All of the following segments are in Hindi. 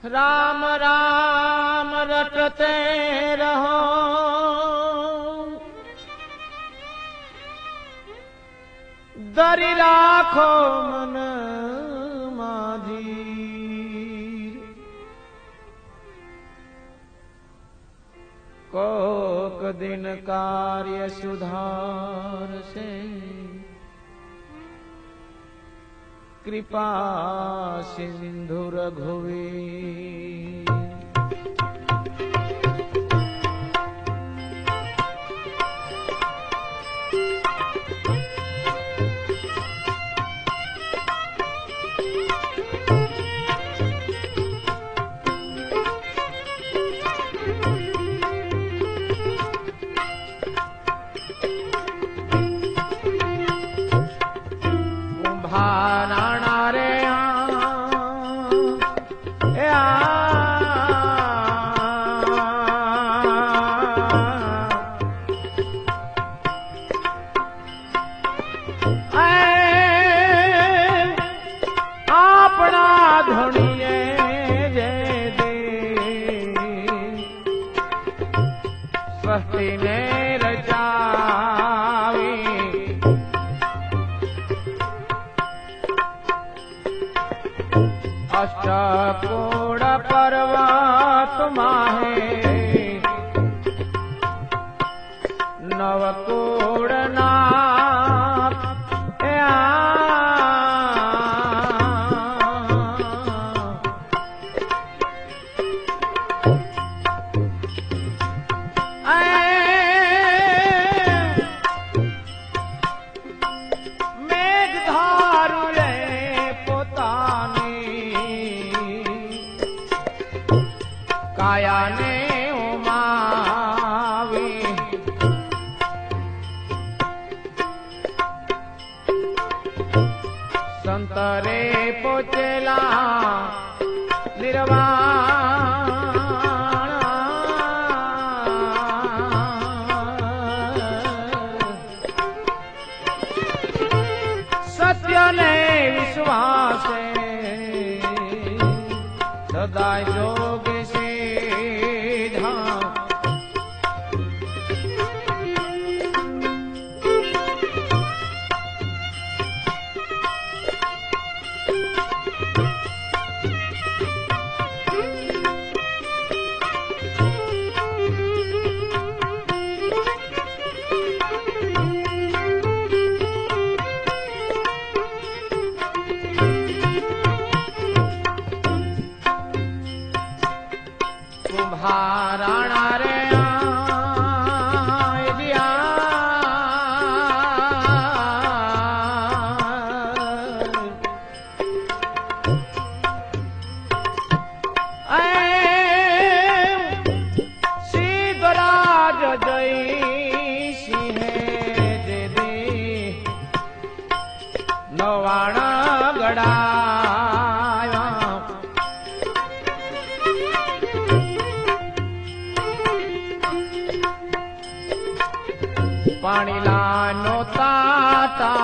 राम राम रटते रहो, दरी राखो मन माझी। कोक दिन कार्य सुधार से, कृपा सिंधु रघुवीर। कुंभाराणा रे अपना धुनिए जे दे, स्वस्ति ने रचावी। अष्टकोण पर्वत माहे, नवकोण नाथ मेघधारु रे पोतानी, काया ने उमावी। संतरे पोचेला निर्वाण, सत्य ने विश्वास सदा योग से कुंभाराणा रे सिद्धराज जय सिंह दे, नवाणा गड़ा पानी लानो ताता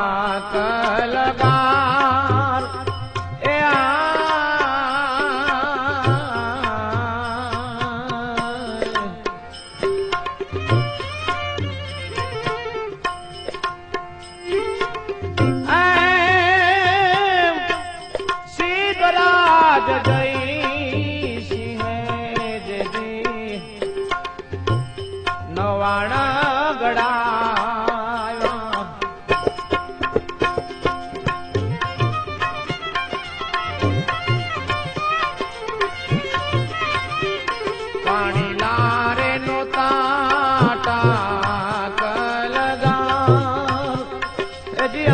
कलगार सिद्धराज जय सिंह दे, नवाणा गड़ा पानी लारे नो ताटा कलगा जिया।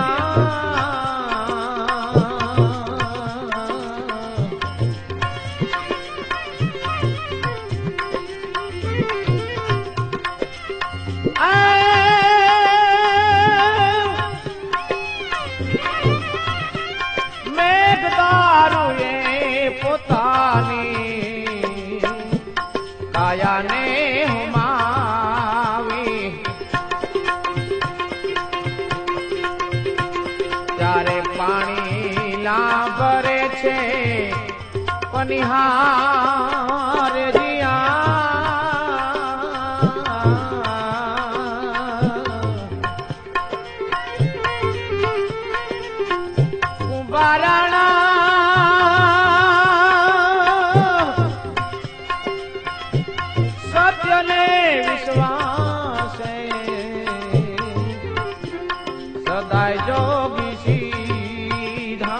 मेघधारु ये पोतानी, काया ने हुमावी। ત્યારે પાણી લાંભરે છે मनिहार जिया कुंभाराणा सत्य ने विश्वास सदाय जोगी सीधा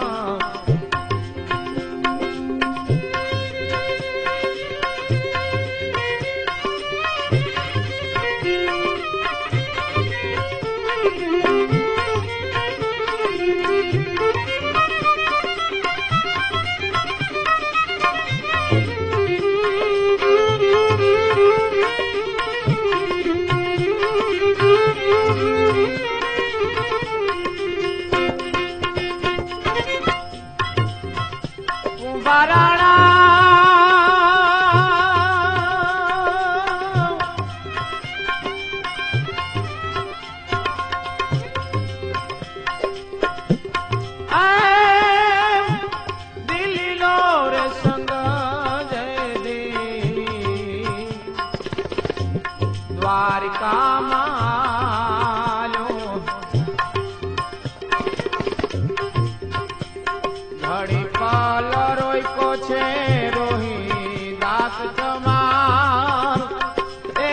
कुंभाराणा दिल्ली लोर संग जय दे द्वारिका मालो घड़ी पाल रोई को छे रोही दास जमार ए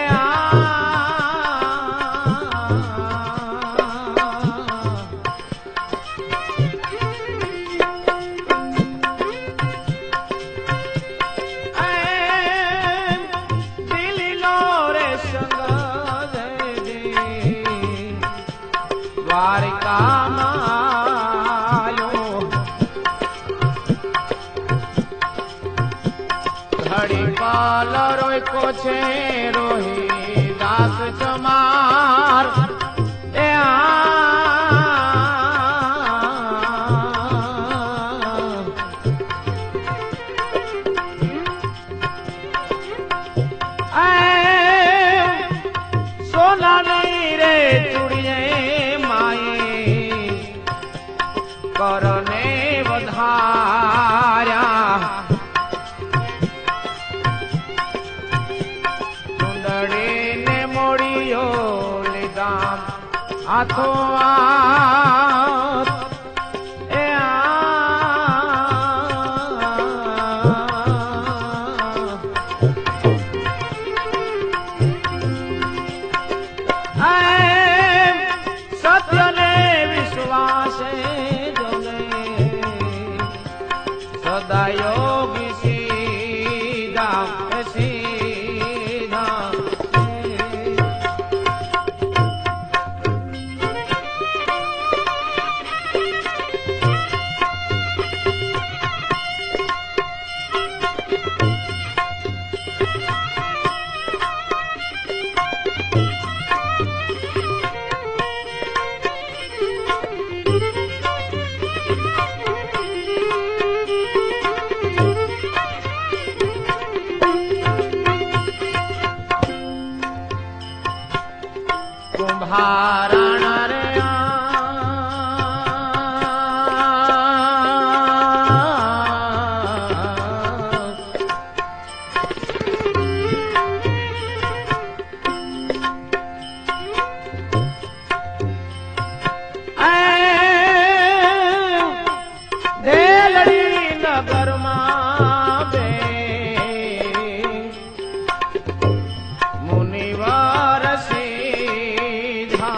दिल्ली लोरे संग जय दे द्वारिका मालो घड़ी पाल रोई को छे रोही दास जमार ए सोना रे चुड़िए माए करने बधाया ने मोड़ियो लिदाम हाथो ए सत्य ने विश्वास जने सदा योगी सीधा सीधा कुंभाराणा रे देलड़ी नगर मावे मुनिवर सीधा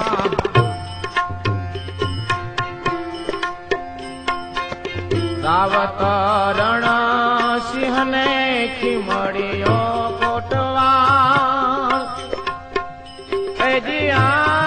दावत रण सिंह ने खिमड़ियो कोटवा जिया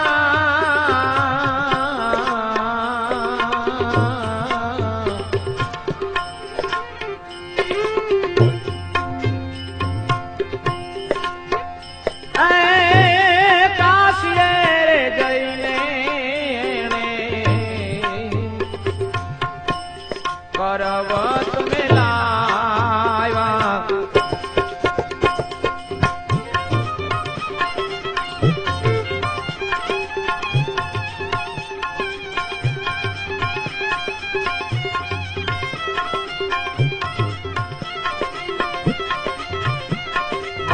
पर्वत में लाया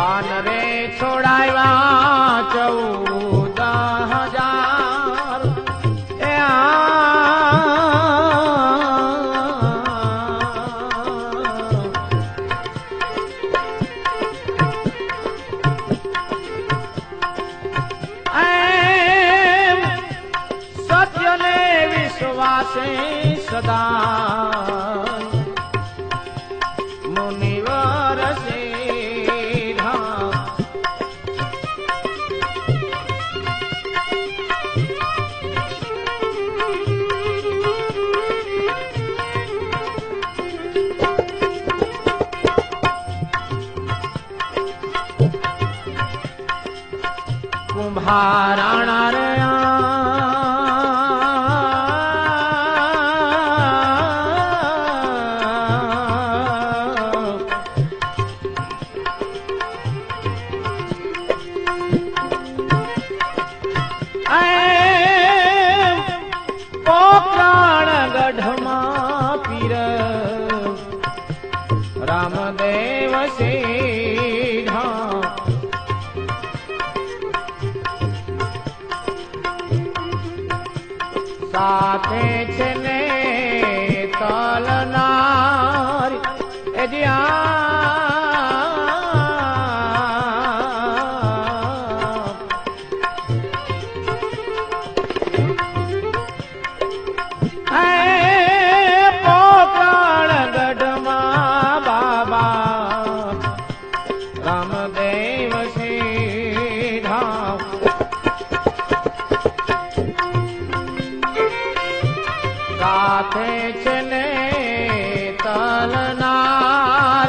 वानरे छोड़ाया 14,000 सत्य ने विश्वासे सदा मुनिवर से कुंभाराणा रे पोकराण गढ़मा पीर रामदेव से साथे छने तलनार एजिया पोकराण गढ़मा बाबा रामदेव से साथे छने तलनार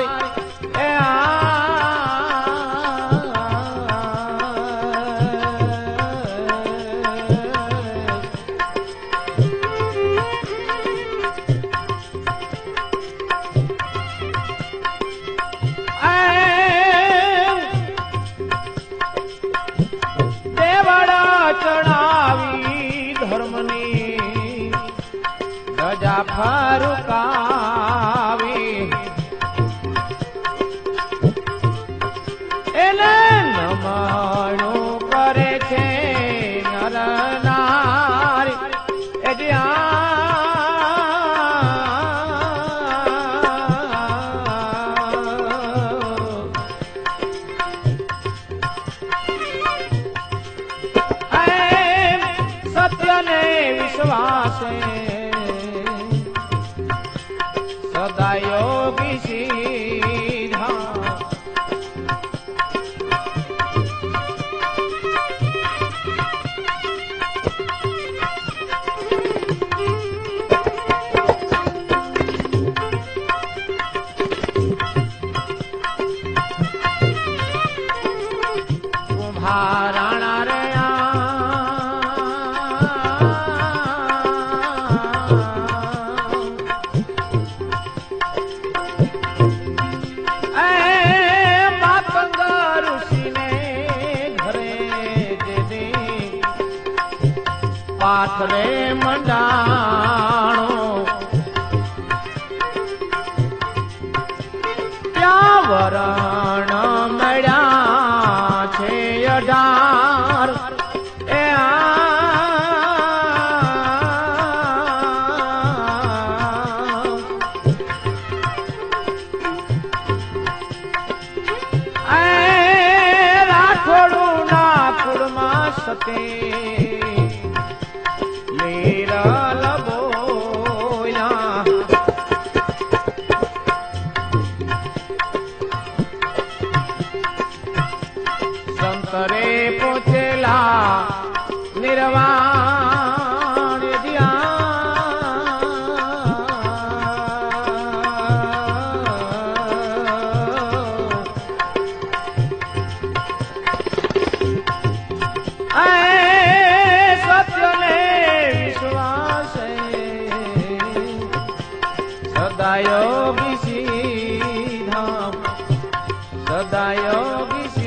देवड़ा चढ़ावी धर्मनी गजा फरुकावे एले नमणो करे छे नर नारी एजिया सत्य ने विश्वास सदा योगी सीधा कुंभाराणा रे पाठ रे मंडाणो त्या वरण मळ्या छे 18 राठोडू ना कुरमा सते संतरे पोचेला निर्वाण दिया सत्य ने विश्वास सदा योगी सीधा सदा योगी